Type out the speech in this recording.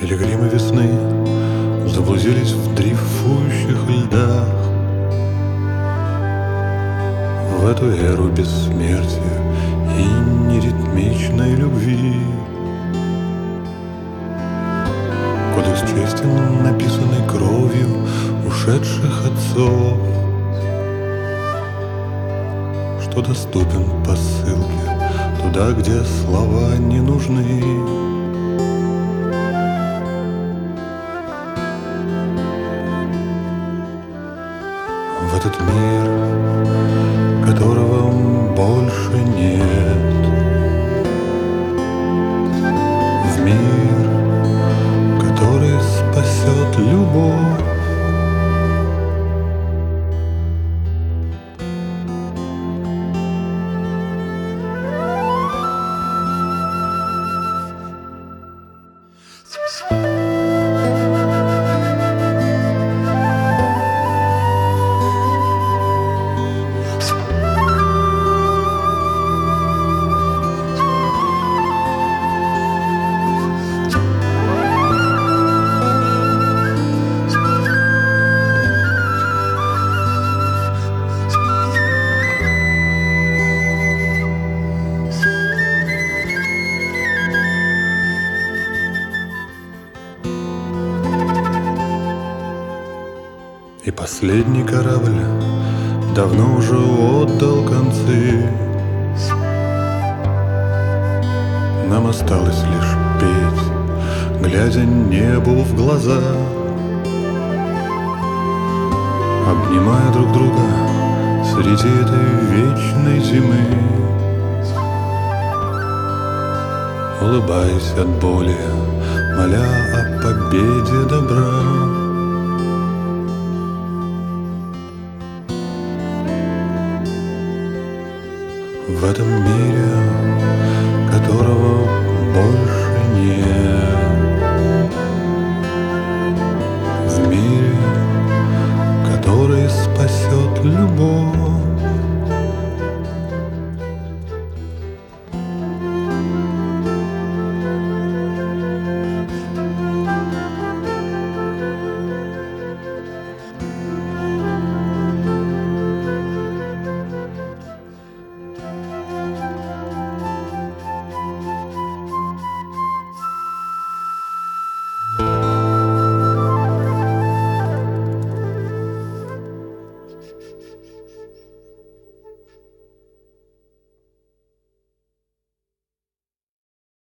Пилигримы весны заблудились в дрейфующих льдах, в эту эру бессмертия и неритмичной любви. Кодекс чести, написанный кровью ушедших отцов, что доступен по ссылке туда, где слова не нужны. В этот мир, которого больше нет, в мир, который спасет любовь. И последний корабль давно уже отдал концы. Нам осталось лишь петь, глядя небу в глаза, обнимая друг друга среди этой вечной зимы, улыбаясь от боли, моля о победе добра. В этом мире, которого больше нет.